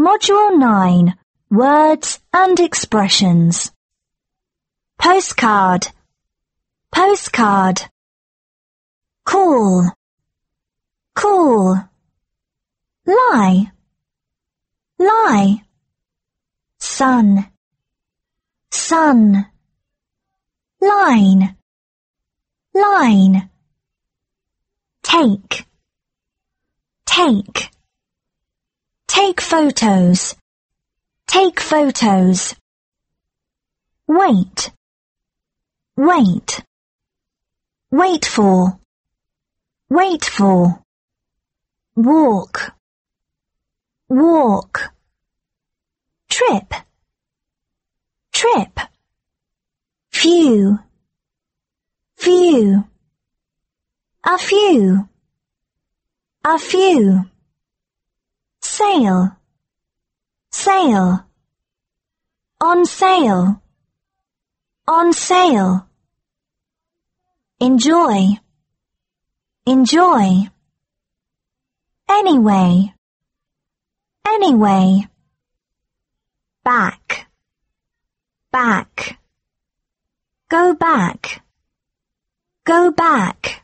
Module 9. Words and expressions. Postcard. Postcard. Cool. Cool. Lie. Lie. Sun. Sun. Line. Line. Take. Take. Take photos. Take photos. Wait. Wait. Wait for. Wait for. Walk. Walk. Trip. Trip. Few. Few. A few. A few. Sale. Sale. On sale. On sale. Enjoy. Enjoy. Anyway. Anyway. Back. Back. Go back. Go back.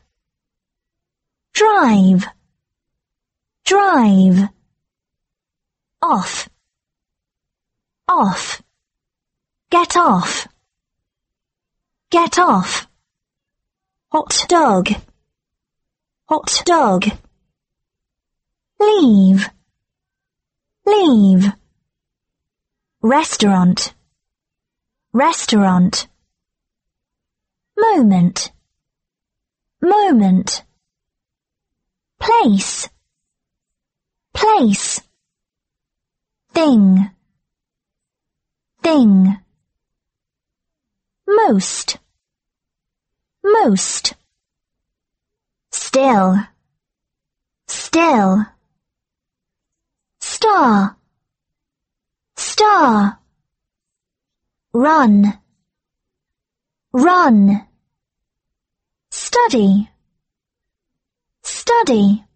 Drive. Drive. Off. Off. Get off. Get off. Hot dog. Hot dog. Leave. Leave. Restaurant. Restaurant. Moment. Moment. Place. Place. Thing. Thing. Most. Most. Still. Still. Star. Star. Run. Run. Study. Study.